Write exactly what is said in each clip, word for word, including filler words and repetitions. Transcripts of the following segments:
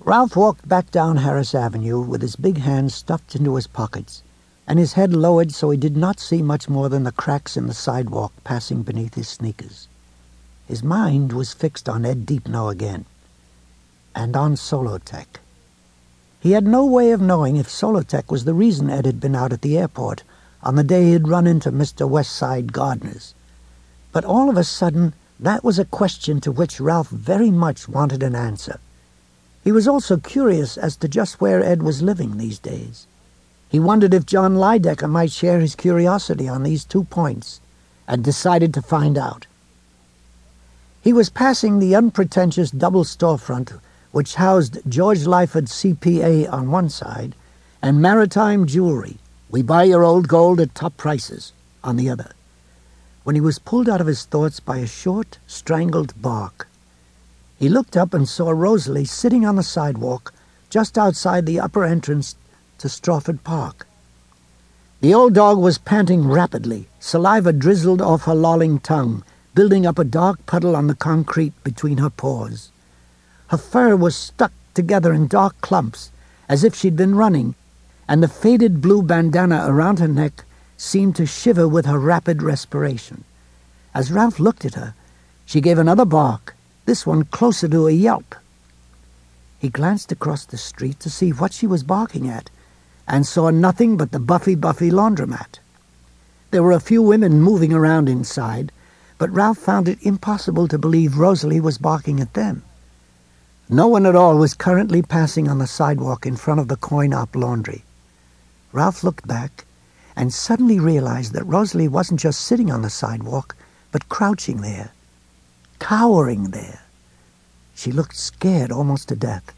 Ralph walked back down Harris Avenue with his big hands stuffed into his pockets and his head lowered so he did not see much more than the cracks in the sidewalk passing beneath his sneakers. His mind was fixed on Ed Deepno again, and on Solotech. He had no way of knowing if Solotech was the reason Ed had been out at the airport on the day he had run into Mister Westside Gardeners. But all of a sudden, that was a question to which Ralph very much wanted an answer. He was also curious as to just where Ed was living these days. He wondered if John Lydecker might share his curiosity on these two points, and decided to find out. He was passing the unpretentious double storefront which housed George Lyford C P A on one side and Maritime Jewelry, we buy your old gold at top prices, on the other, when he was pulled out of his thoughts by a short, strangled bark. He looked up and saw Rosalie sitting on the sidewalk just outside the upper entrance to Strawford Park. The old dog was panting rapidly, saliva drizzled off her lolling tongue, building up a dark puddle on the concrete between her paws. Her fur was stuck together in dark clumps, as if she'd been running, and the faded blue bandana around her neck seemed to shiver with her rapid respiration. As Ralph looked at her, she gave another bark, this one closer to a yelp. He glanced across the street to see what she was barking at, and saw nothing but the Buffy Buffy laundromat. There were a few women moving around inside, but Ralph found it impossible to believe Rosalie was barking at them. No one at all was currently passing on the sidewalk in front of the Coin-Op Laundry. Ralph looked back and suddenly realized that Rosalie wasn't just sitting on the sidewalk, but crouching there, cowering there. She looked scared almost to death.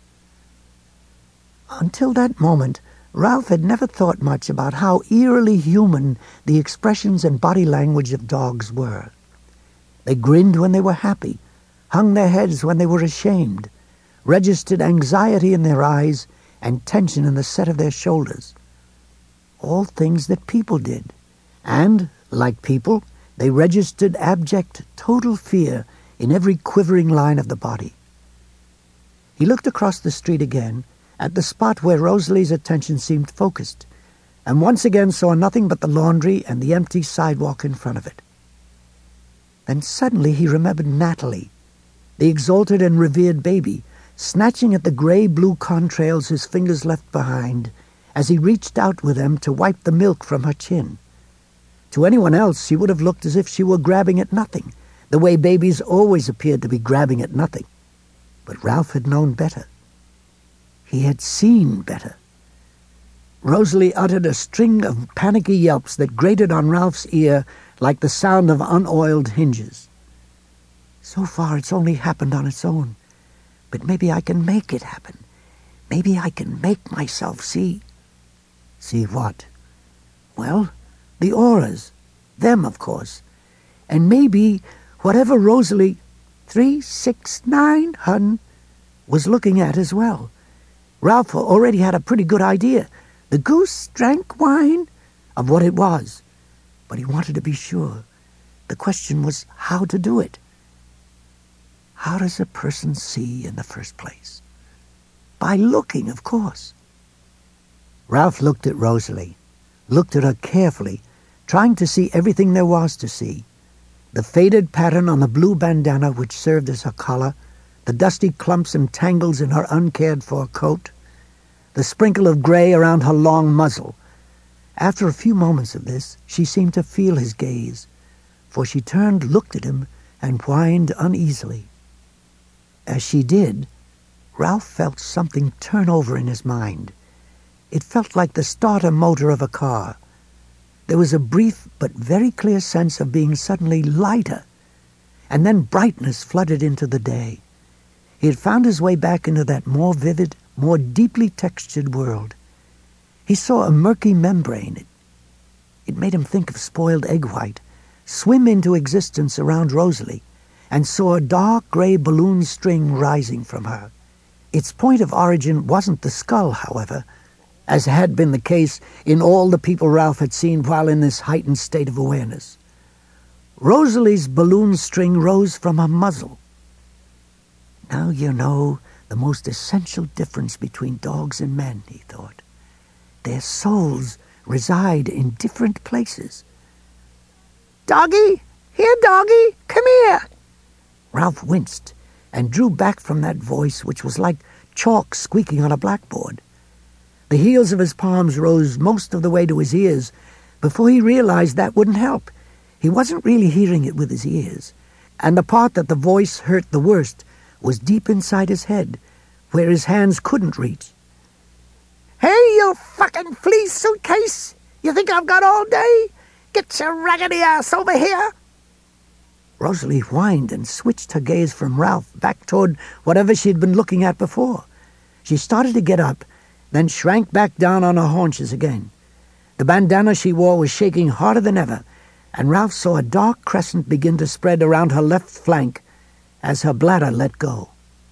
Until that moment, Ralph had never thought much about how eerily human the expressions and body language of dogs were. They grinned when they were happy, hung their heads when they were ashamed, registered anxiety in their eyes and tension in the set of their shoulders. All things that people did, and, like people, they registered abject, total fear in every quivering line of the body. He looked across the street again, at the spot where Rosalie's attention seemed focused, and once again saw nothing but the laundry and the empty sidewalk in front of it. Then suddenly he remembered Natalie, the exalted and revered baby, snatching at the gray-blue contrails his fingers left behind as he reached out with them to wipe the milk from her chin. To anyone else, she would have looked as if she were grabbing at nothing, the way babies always appeared to be grabbing at nothing. But Ralph had known better. He had seen better. Rosalie uttered a string of panicky yelps that grated on Ralph's ear like the sound of unoiled hinges. So far it's only happened on its own, but maybe I can make it happen. Maybe I can make myself see. See what? Well, the auras. Them, of course. And maybe whatever Rosalie, three, six, nine, hun, was looking at as well. Ralph already had a pretty good idea. The goose drank wine of what it was. But he wanted to be sure. The question was how to do it. How does a person see in the first place? By looking, of course. Ralph looked at Rosalie, looked at her carefully, trying to see everything there was to see. The faded pattern on the blue bandana which served as her collar, the dusty clumps and tangles in her uncared-for coat, the sprinkle of gray around her long muzzle. After a few moments of this, she seemed to feel his gaze, for she turned, looked at him, and whined uneasily. As she did, Ralph felt something turn over in his mind. It felt like the starter motor of a car. There was a brief but very clear sense of being suddenly lighter, and then brightness flooded into the day. He had found his way back into that more vivid, more deeply textured world. He saw a murky membrane. It, it made him think of spoiled egg white, swim into existence around Rosalie, and saw a dark gray balloon string rising from her. Its point of origin wasn't the skull, however, as had been the case in all the people Ralph had seen while in this heightened state of awareness. Rosalie's balloon string rose from her muzzle. Now you know The most essential difference between dogs and men, he thought. Their souls reside in different places. "Doggy! Here, doggy! Come here!" Ralph winced and drew back from that voice which was like chalk squeaking on a blackboard. The heels of his palms rose most of the way to his ears before he realized that wouldn't help. He wasn't really hearing it with his ears, and the part that the voice hurt the worst was deep inside his head, where his hands couldn't reach. "Hey, you fucking flea suitcase! You think I've got all day? Get your raggedy ass over here!" Rosalie whined and switched her gaze from Ralph back toward whatever she'd been looking at before. She started to get up, then shrank back down on her haunches again. The bandana she wore was shaking harder than ever, and Ralph saw a dark crescent begin to spread around her left flank as her bladder let go.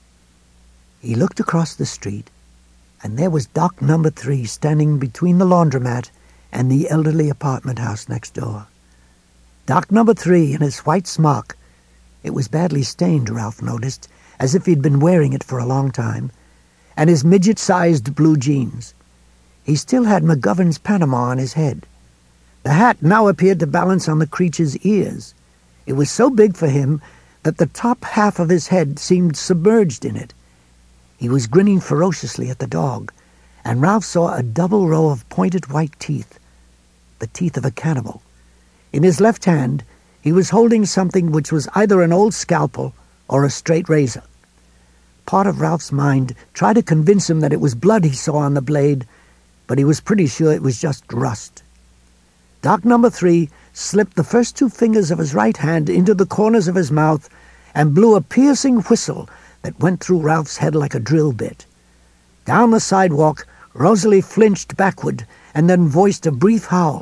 He looked across the street, and there was Doc Number Three standing between the laundromat and the elderly apartment house next door. Doc Number Three in his white smock. It was badly stained, Ralph noticed, as if he'd been wearing it for a long time, and his midget-sized blue jeans. He still had McGovern's Panama on his head. The hat now appeared to balance on the creature's ears. It was so big for him that the top half of his head seemed submerged in it. He was grinning ferociously at the dog, and Ralph saw a double row of pointed white teeth, the teeth of a cannibal. In his left hand, he was holding something which was either an old scalpel or a straight razor. Part of Ralph's mind tried to convince him that it was blood he saw on the blade, but he was pretty sure it was just rust. Doc Number Three slipped the first two fingers of his right hand into the corners of his mouth and blew a piercing whistle that went through Ralph's head like a drill bit. Down the sidewalk, Rosalie flinched backward and then voiced a brief howl.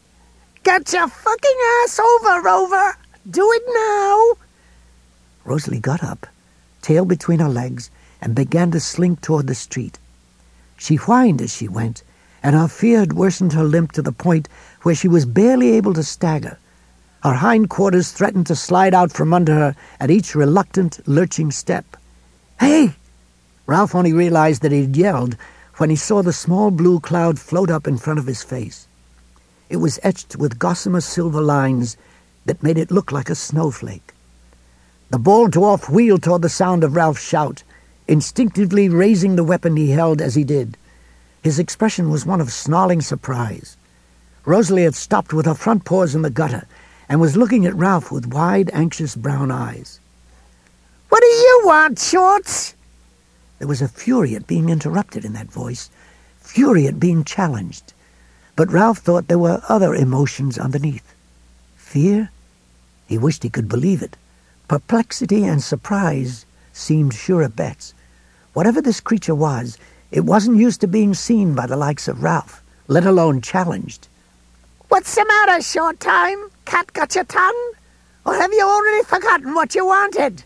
"Get your fucking ass over, Rover! Do it now!" Rosalie got up, tail between her legs, and began to slink toward the street. She whined as she went, and her fear had worsened her limp to the point where she was barely able to stagger. Her hindquarters threatened to slide out from under her at each reluctant, lurching step. "Hey!" Ralph only realized that he'd yelled when he saw the small blue cloud float up in front of his face. It was etched with gossamer silver lines that made it look like a snowflake. The bald dwarf wheeled toward the sound of Ralph's shout, instinctively raising the weapon he held as he did. His expression was one of snarling surprise. Rosalie had stopped with her front paws in the gutter and was looking at Ralph with wide, anxious brown eyes. "What do you want, Shorts?" There was a fury at being interrupted in that voice, fury at being challenged. But Ralph thought there were other emotions underneath. Fear? He wished he could believe it. Perplexity and surprise seemed surer bets. Whatever this creature was, it wasn't used to being seen by the likes of Ralph, let alone challenged. "What's the matter, Short Time? Cat got your tongue? Or have you already forgotten what you wanted?"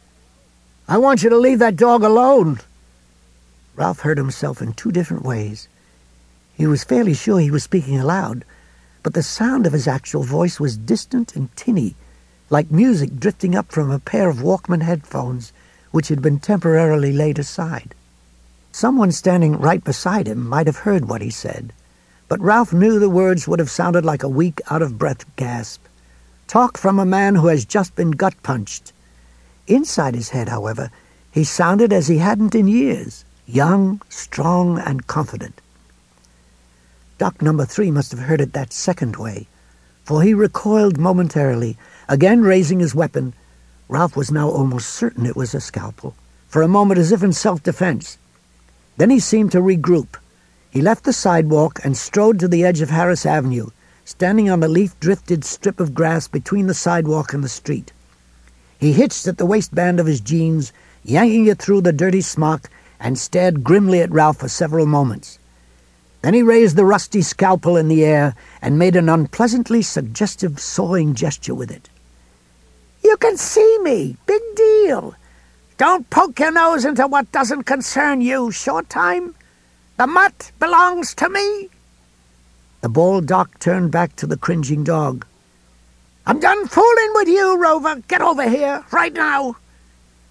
"I want you to leave that dog alone." Ralph heard himself in two different ways. He was fairly sure he was speaking aloud, but the sound of his actual voice was distant and tinny, like music drifting up from a pair of Walkman headphones which had been temporarily laid aside. Someone standing right beside him might have heard what he said, but Ralph knew the words would have sounded like a weak, out-of-breath gasp. Talk from a man who has just been gut-punched. Inside his head, however, he sounded as he hadn't in years, young, strong, and confident. Doc Number Three must have heard it that second way, for he recoiled momentarily, again raising his weapon. Ralph was now almost certain it was a scalpel, for a moment as if in self-defense. Then he seemed to regroup. He left the sidewalk and strode to the edge of Harris Avenue, standing on the leaf-drifted strip of grass between the sidewalk and the street. He hitched at the waistband of his jeans, yanking it through the dirty smock, and stared grimly at Ralph for several moments. Then he raised the rusty scalpel in the air and made an unpleasantly suggestive sawing gesture with it. "You can see me. Big deal. Don't poke your nose into what doesn't concern you, Short Time. The mutt belongs to me." The bald doc turned back to the cringing dog. "I'm done fooling with you, Rover. Get over here, right now."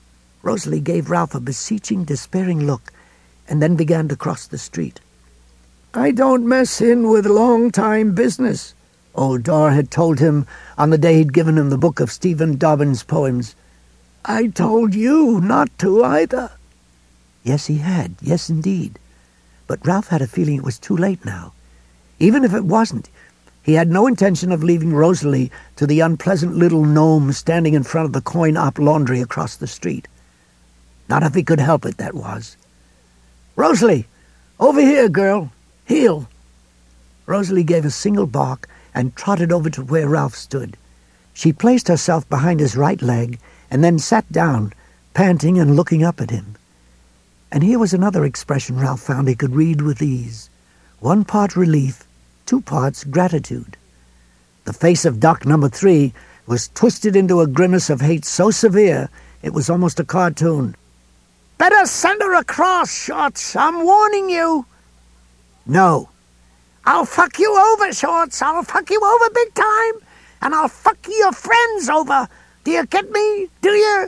Rosalie gave Ralph a beseeching, despairing look, and then began to cross the street. "I don't mess in with long-time business," old Dor had told him on the day he'd given him the book of Stephen Dobbin's poems. "I told you not to either." Yes, he had. Yes, indeed. But Ralph had a feeling it was too late now. Even if it wasn't, he had no intention of leaving Rosalie to the unpleasant little gnome standing in front of the coin-op laundry across the street. Not if he could help it, that was. "Rosalie! Over here, girl! Heel!" Rosalie gave a single bark and trotted over to where Ralph stood. She placed herself behind his right leg and then sat down, panting and looking up at him. And here was another expression Ralph found he could read with ease. One part relief, two parts gratitude. The face of Doc Number Three was twisted into a grimace of hate so severe it was almost a cartoon. "Better send her across, Shorts. I'm warning you." "No." "I'll fuck you over, Shorts. I'll fuck you over big time. And I'll fuck your friends over. Do you get me? Do you?"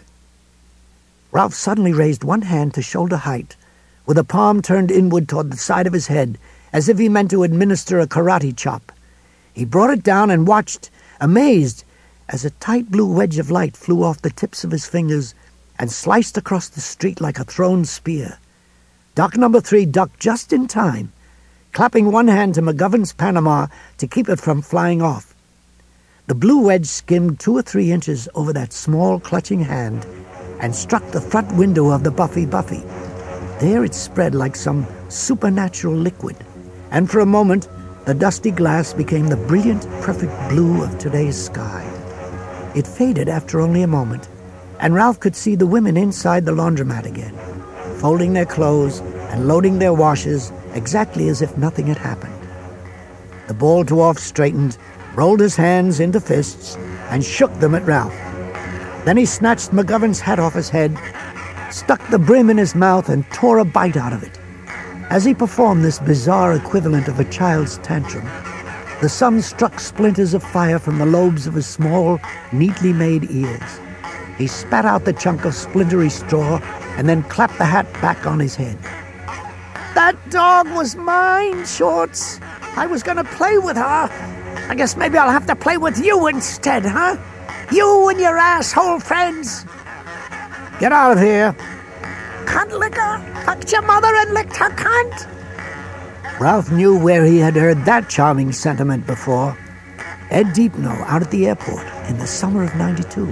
Ralph suddenly raised one hand to shoulder height, with a palm turned inward toward the side of his head, as if he meant to administer a karate chop. He brought it down and watched, amazed, as a tight blue wedge of light flew off the tips of his fingers and sliced across the street like a thrown spear. Doc Number Three ducked just in time, clapping one hand to McGovern's Panama to keep it from flying off. The blue wedge skimmed two or three inches over that small, clutching hand and struck the front window of the Buffy Buffy. There it spread like some supernatural liquid, and for a moment the dusty glass became the brilliant, perfect blue of today's sky. It faded after only a moment, and Ralph could see the women inside the laundromat again, folding their clothes and loading their washes exactly as if nothing had happened. The bald dwarf straightened, rolled his hands into fists, and shook them at Ralph. Then he snatched McGovern's hat off his head, stuck the brim in his mouth, and tore a bite out of it. As he performed this bizarre equivalent of a child's tantrum, the sun struck splinters of fire from the lobes of his small, neatly made ears. He spat out the chunk of splintery straw and then clapped the hat back on his head. "That dog was mine, Shorts. I was going to play with her. I guess maybe I'll have to play with you instead, huh? You and your asshole friends." "Get out of here." "Cunt licker. Fucked your mother and licked her cunt." Ralph knew where he had heard that charming sentiment before. Ed Deepno out at the airport in the summer of ninety-two.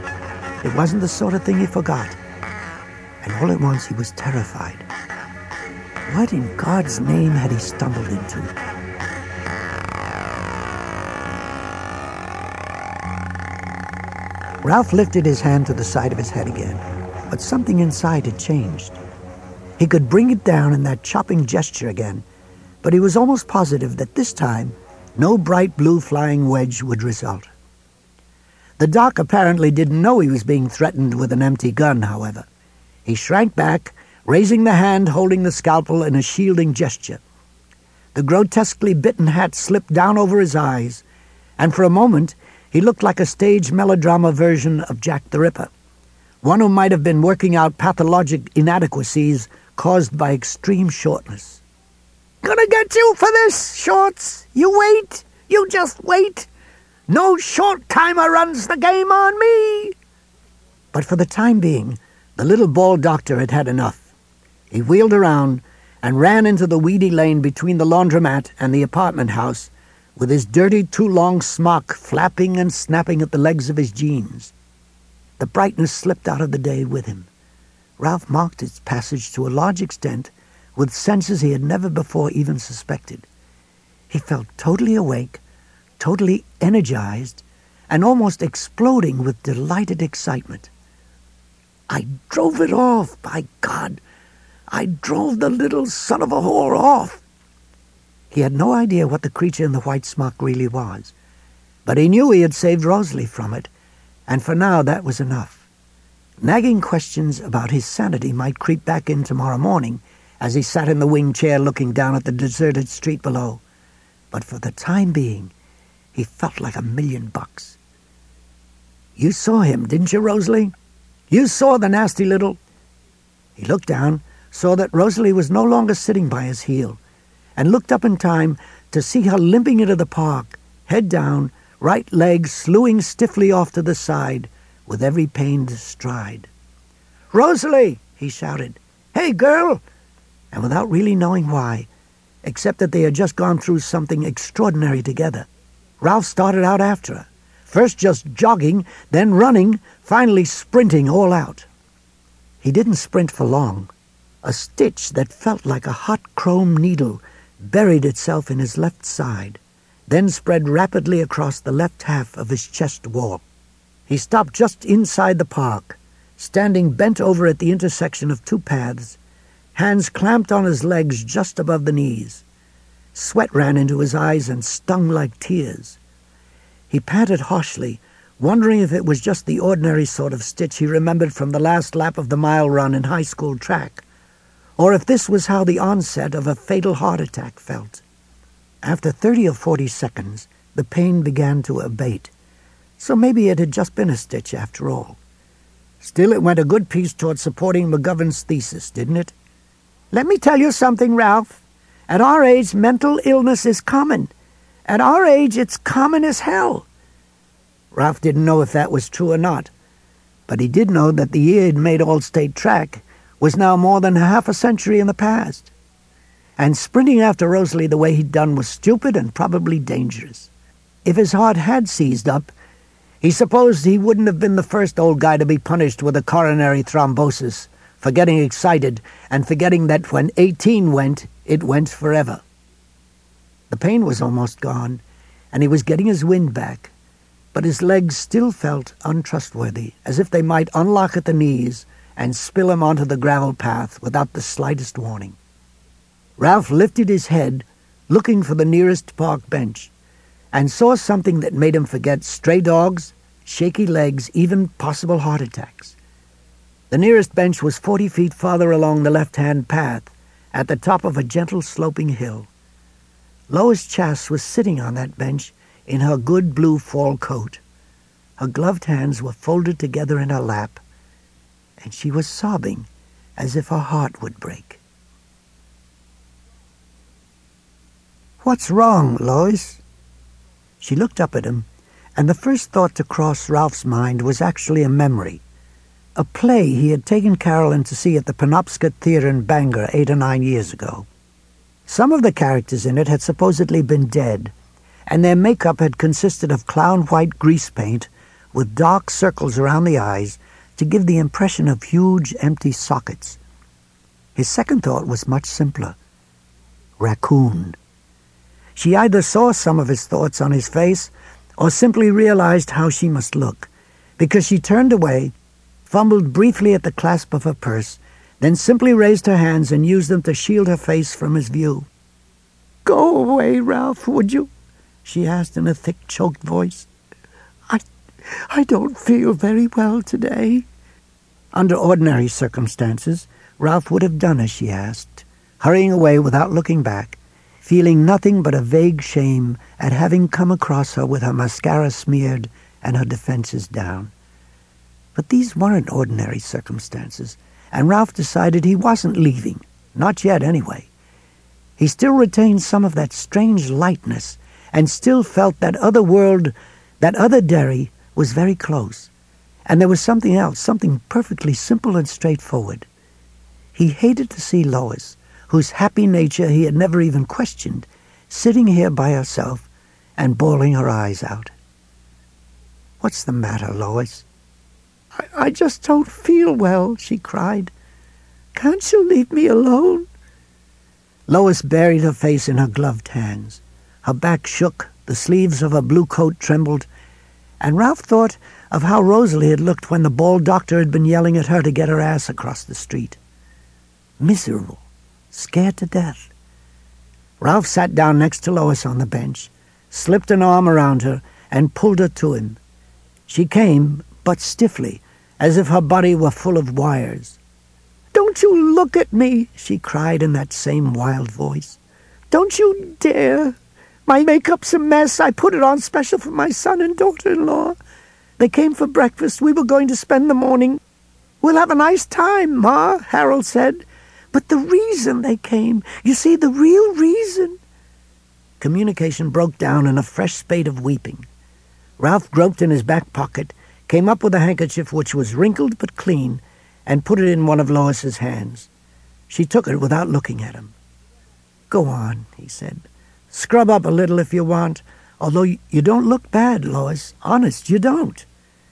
It wasn't the sort of thing he forgot. And all at once he was terrified. What in God's name had he stumbled into? Ralph lifted his hand to the side of his head again, but something inside had changed. He could bring it down in that chopping gesture again, but he was almost positive that this time no bright blue flying wedge would result. The doc apparently didn't know he was being threatened with an empty gun, however. He shrank back, raising the hand holding the scalpel in a shielding gesture. The grotesquely bitten hat slipped down over his eyes, and for a moment he looked like a stage melodrama version of Jack the Ripper, one who might have been working out pathologic inadequacies caused by extreme shortness. "Gonna get you for this, Shorts. You wait. You just wait. No short-timer runs the game on me." But for the time being, the little bald doctor had had enough. He wheeled around and ran into the weedy lane between the laundromat and the apartment house, with his dirty too-long smock flapping and snapping at the legs of his jeans. The brightness slipped out of the day with him. Ralph marked its passage to a large extent with senses he had never before even suspected. He felt totally awake, totally energized, and almost exploding with delighted excitement. "I drove it off, by God! I drove the little son of a whore off!" He had no idea what the creature in the white smock really was, but he knew he had saved Rosalie from it, and for now that was enough. Nagging questions about his sanity might creep back in tomorrow morning as he sat in the wing chair looking down at the deserted street below, but for the time being he felt like a million bucks. "You saw him, didn't you, Rosalie?" You saw the nasty little—" He looked down, saw that Rosalie was no longer sitting by his heel, and looked up in time to see her limping into the park, head down, right leg slewing stiffly off to the side with every pained stride. "Rosalie!" he shouted. "Hey, girl!" And without really knowing why, except that they had just gone through something extraordinary together, Ralph started out after her, first just jogging, then running, finally sprinting all out. He didn't sprint for long. A stitch that felt like a hot chrome needle buried itself in his left side, then spread rapidly across the left half of his chest wall. He stopped just inside the park, standing bent over at the intersection of two paths, hands clamped on his legs just above the knees. Sweat ran into his eyes and stung like tears. He panted harshly, wondering if it was just the ordinary sort of stitch he remembered from the last lap of the mile run in high school track, or if this was how the onset of a fatal heart attack felt. After thirty or forty seconds, the pain began to abate, so maybe it had just been a stitch after all. Still, it went a good piece toward supporting McGovern's thesis, didn't it? "Let me tell you something, Ralph. At our age, mental illness is common. At our age, it's common as hell." Ralph didn't know if that was true or not, but he did know that the year he'd made All-State track was now more than half a century in the past. And sprinting after Rosalie the way he'd done was stupid and probably dangerous. If his heart had seized up, he supposed he wouldn't have been the first old guy to be punished with a coronary thrombosis for getting excited and forgetting that when eighteen went, it went forever. The pain was almost gone, and he was getting his wind back, but his legs still felt untrustworthy, as if they might unlock at the knees and spill him onto the gravel path without the slightest warning. Ralph lifted his head, looking for the nearest park bench, and saw something that made him forget stray dogs, shaky legs, even possible heart attacks. The nearest bench was forty feet farther along the left-hand path, at the top of a gentle sloping hill. Lois Chass was sitting on that bench in her good blue fall coat. Her gloved hands were folded together in her lap, and she was sobbing as if her heart would break. "What's wrong, Lois?" She looked up at him, and the first thought to cross Ralph's mind was actually a memory. A play he had taken Carolyn to see at the Penobscot Theatre in Bangor eight or nine years ago. Some of the characters in it had supposedly been dead, and their makeup had consisted of clown-white grease paint with dark circles around the eyes to give the impression of huge empty sockets. His second thought was much simpler. Raccoon. She either saw some of his thoughts on his face or simply realized how she must look, because she turned away, fumbled briefly at the clasp of her purse, then simply raised her hands and used them to shield her face from his view. "Go away, Ralph, would you?" she asked in a thick, choked voice. I, I don't feel very well today." Under ordinary circumstances, Ralph would have done as she asked, hurrying away without looking back, feeling nothing but a vague shame at having come across her with her mascara smeared and her defenses down. But these weren't ordinary circumstances, and Ralph decided he wasn't leaving, not yet anyway. He still retained some of that strange lightness, and still felt that other world, that other Derry, was very close. And there was something else, something perfectly simple and straightforward. He hated to see Lois, whose happy nature he had never even questioned, sitting here by herself and bawling her eyes out. "What's the matter, Lois?" I, I just don't feel well," she cried. "Can't you leave me alone?" Lois buried her face in her gloved hands. Her back shook, the sleeves of her blue coat trembled, and Ralph thought of how Rosalie had looked when the bald doctor had been yelling at her to get her ass across the street. Miserable, scared to death. Ralph sat down next to Lois on the bench, slipped an arm around her, and pulled her to him. She came, but stiffly, as if her body were full of wires. "Don't you look at me," she cried in that same wild voice. "Don't you dare. My makeup's a mess. I put it on special for my son and daughter-in-law. They came for breakfast. We were going to spend the morning—" "We'll have a nice time, Ma," Harold said. "But the reason they came, you see, the real reason—" Communication broke down in a fresh spate of weeping. Ralph groped in his back pocket, came up with a handkerchief which was wrinkled but clean, and put it in one of Lois's hands. She took it without looking at him. "Go on," he said. "Scrub up a little if you want, although you don't look bad, Lois. Honest, you don't."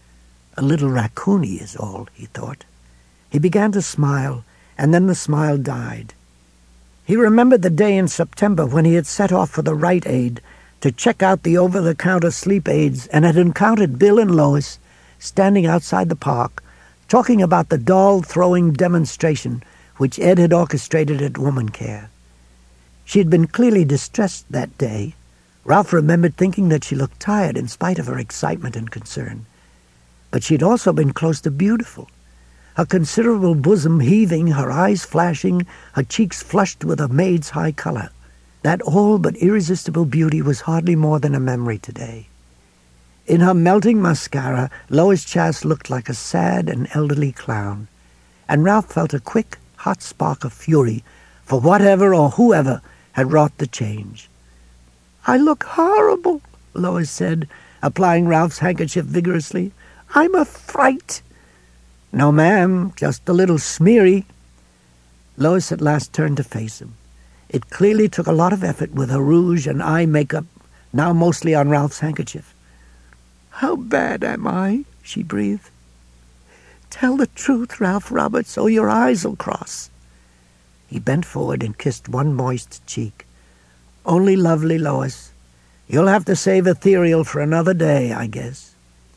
A little raccoony is all, he thought. He began to smile, and then the smile died. He remembered the day in September when he had set off for the Rite Aid to check out the over-the-counter sleep aids and had encountered Bill and Lois standing outside the park, talking about the doll-throwing demonstration which Ed had orchestrated at Woman Care. She had been clearly distressed that day. Ralph remembered thinking that she looked tired in spite of her excitement and concern. But she had also been close to beautiful, her considerable bosom heaving, her eyes flashing, her cheeks flushed with a maid's high color. That all but irresistible beauty was hardly more than a memory today. In her melting mascara, Lois Chass looked like a sad and elderly clown, and Ralph felt a quick, hot spark of fury for whatever or whoever had wrought the change. "I look horrible," Lois said, applying Ralph's handkerchief vigorously. "I'm a fright." "No, ma'am, just a little smeary." Lois at last turned to face him. It clearly took a lot of effort with her rouge and eye makeup, now mostly on Ralph's handkerchief. "How bad am I?" she breathed. "Tell the truth, Ralph Roberts, or your eyes'll cross." He bent forward and kissed one moist cheek. "Only lovely, Lois. You'll have to save ethereal for another day, I guess."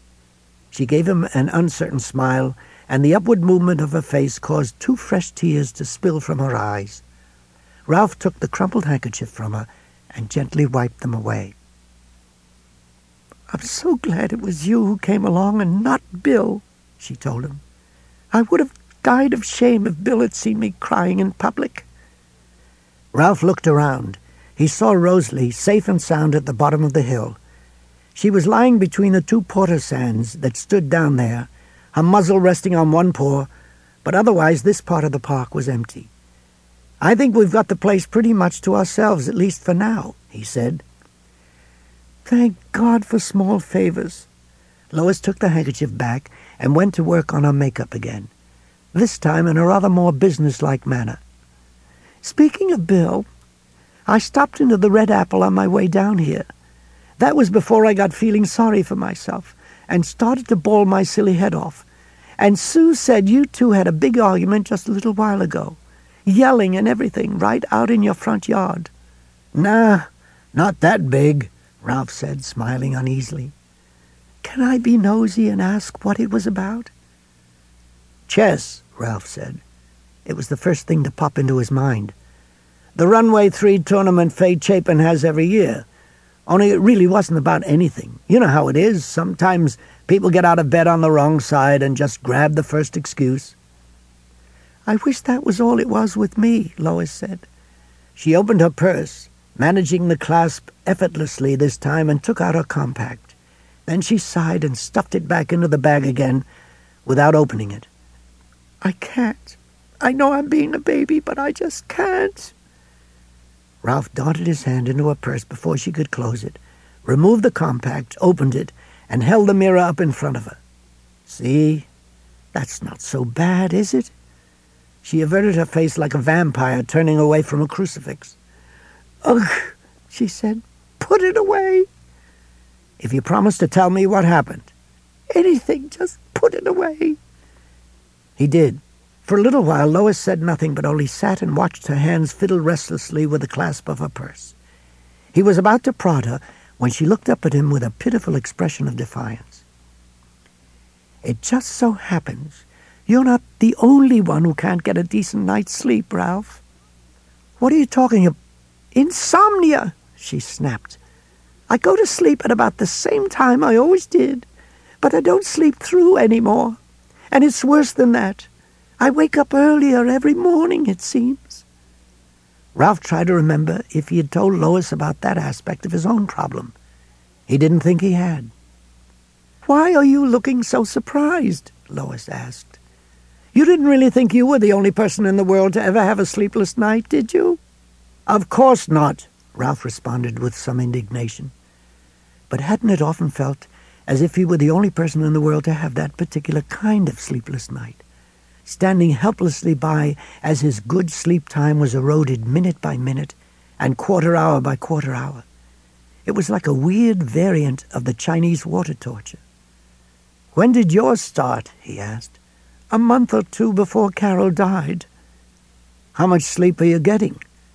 She gave him an uncertain smile, and the upward movement of her face caused two fresh tears to spill from her eyes. Ralph took the crumpled handkerchief from her and gently wiped them away. "I'm so glad it was you who came along and not Bill," she told him. "I would have died of shame if Bill had seen me crying in public." Ralph looked around. He saw Rosalie safe and sound at the bottom of the hill. She was lying between the two porter sands that stood down there, her muzzle resting on one paw, but otherwise this part of the park was empty. "I think we've got the place pretty much to ourselves, at least for now," he said. "Thank God for small favors." Lois took the handkerchief back and went to work on her makeup again, this time in a rather more businesslike manner. "Speaking of Bill, I stopped into the Red Apple on my way down here. That was before I got feeling sorry for myself and started to bawl my silly head off. And Sue said you two had a big argument just a little while ago, yelling and everything right out in your front yard." "Nah, not that big," Ralph said, smiling uneasily. "Can I be nosy and ask what it was about?" "Chess," Ralph said. It was the first thing to pop into his mind. "The Runway three tournament Faye Chapin has every year. Only it really wasn't about anything. You know how it is. Sometimes people get out of bed on the wrong side and just grab the first excuse." "I wish that was all it was with me," Lois said. She opened her purse, managing the clasp effortlessly this time, and took out her compact. Then she sighed and stuffed it back into the bag again without opening it. "I can't. I know I'm being a baby, but I just can't." Ralph darted his hand into her purse before she could close it, removed the compact, opened it, and held the mirror up in front of her. "See? That's not so bad, is it?" She averted her face like a vampire turning away from a crucifix. "Ugh," she said. "Put it away." "If you promise to tell me what happened." "Anything, just put it away." He did. For a little while Lois said nothing, but only sat and watched her hands fiddle restlessly with the clasp of her purse. He was about to prod her when she looked up at him with a pitiful expression of defiance. "It just so happens you're not the only one who can't get a decent night's sleep, Ralph." "What are you talking about?" "Insomnia," she snapped. "I go to sleep at about the same time I always did, but I don't sleep through anymore. And it's worse than that. I wake up earlier every morning, it seems." Ralph tried to remember if he had told Lois about that aspect of his own problem. He didn't think he had. "Why are you looking so surprised?" Lois asked. You didn't really think you were the only person in the world to ever have a sleepless night, did you?" "Of course not," Ralph responded with some indignation. But hadn't it often felt as if he were the only person in the world to have that particular kind of sleepless night, standing helplessly by as his good sleep time was eroded minute by minute and quarter hour by quarter hour? It was like a weird variant of the Chinese water torture. "When did yours start?" he asked. "A month or two before Carol died." "How much sleep are you getting?"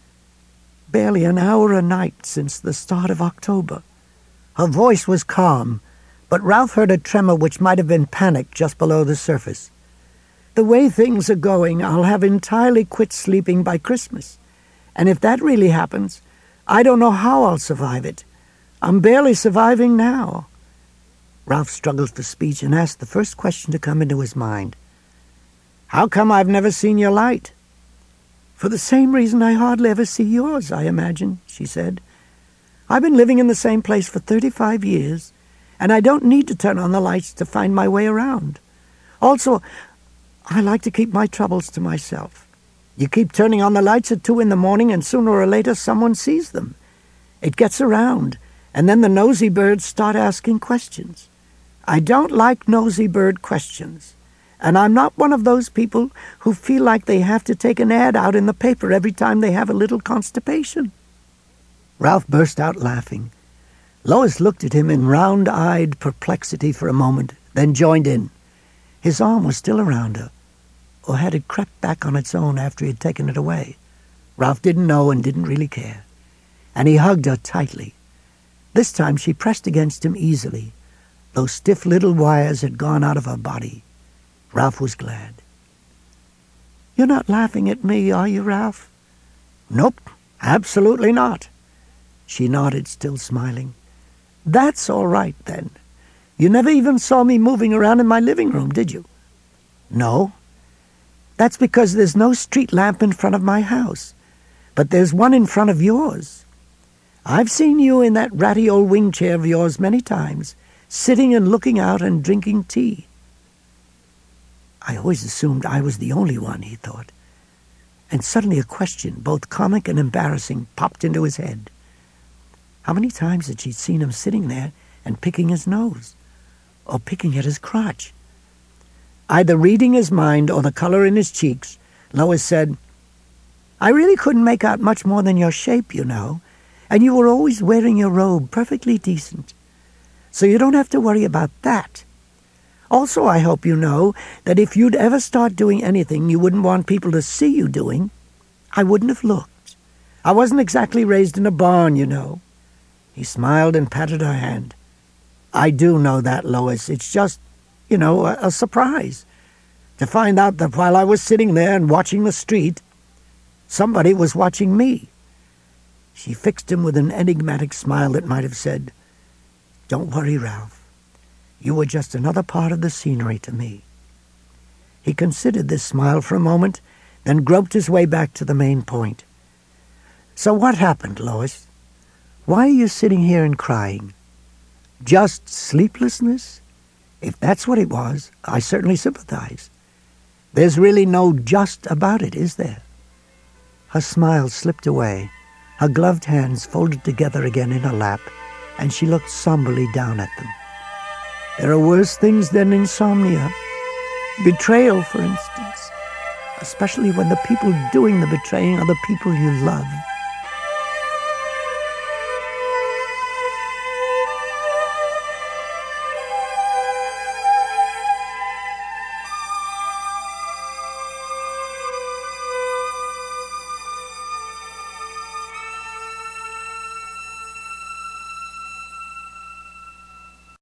"Barely an hour a night since the start of October." Her voice was calm, but Ralph heard a tremor which might have been panic just below the surface. "The way things are going, I'll have entirely quit sleeping by Christmas. And if that really happens, I don't know how I'll survive it. I'm barely surviving now." Ralph struggled for speech and asked the first question to come into his mind. "How come I've never seen your light?" "For the same reason I hardly ever see yours, I imagine," she said. "I've been living in the same place for thirty-five years, and I don't need to turn on the lights to find my way around. Also, I like to keep my troubles to myself. You keep turning on the lights at two in the morning, and sooner or later someone sees them. It gets around, and then the nosy birds start asking questions. I don't like nosy bird questions, and I'm not one of those people who feel like they have to take an ad out in the paper every time they have a little constipation." Ralph burst out laughing. Lois looked at him in round-eyed perplexity for a moment, then joined in. His arm was still around her, or had it crept back on its own after he had taken it away? Ralph didn't know and didn't really care. And he hugged her tightly. This time she pressed against him easily. Those stiff little wires had gone out of her body. Ralph was glad. "You're not laughing at me, are you, Ralph?" "Nope, absolutely not." She nodded, still smiling. "That's all right, then. You never even saw me moving around in my living room, did you?" "No." "That's because there's no street lamp in front of my house, but there's one in front of yours. I've seen you in that ratty old wing chair of yours many times, sitting and looking out and drinking tea." I always assumed I was the only one, he thought. And suddenly a question, both comic and embarrassing, popped into his head. How many times had she seen him sitting there and picking his nose, or picking at his crotch? Either reading his mind or the color in his cheeks, Lois said, "I really couldn't make out much more than your shape, you know, and you were always wearing your robe perfectly decent. So you don't have to worry about that. Also, I hope you know that if you'd ever start doing anything you wouldn't want people to see you doing, I wouldn't have looked. I wasn't exactly raised in a barn, you know." He smiled and patted her hand. "I do know that, Lois. It's just, you know, a, a surprise. To find out that while I was sitting there and watching the street, somebody was watching me." She fixed him with an enigmatic smile that might have said, "Don't worry, Ralph. You were just another part of the scenery to me." He considered this smile for a moment, then groped his way back to the main point. "So what happened, Lois? Why are you sitting here and crying? Just sleeplessness? If that's what it was, I certainly sympathize. There's really no just about it, is there?" Her smile slipped away. Her gloved hands folded together again in her lap, and she looked somberly down at them. "There are worse things than insomnia. Betrayal, for instance. Especially when the people doing the betraying are the people you love.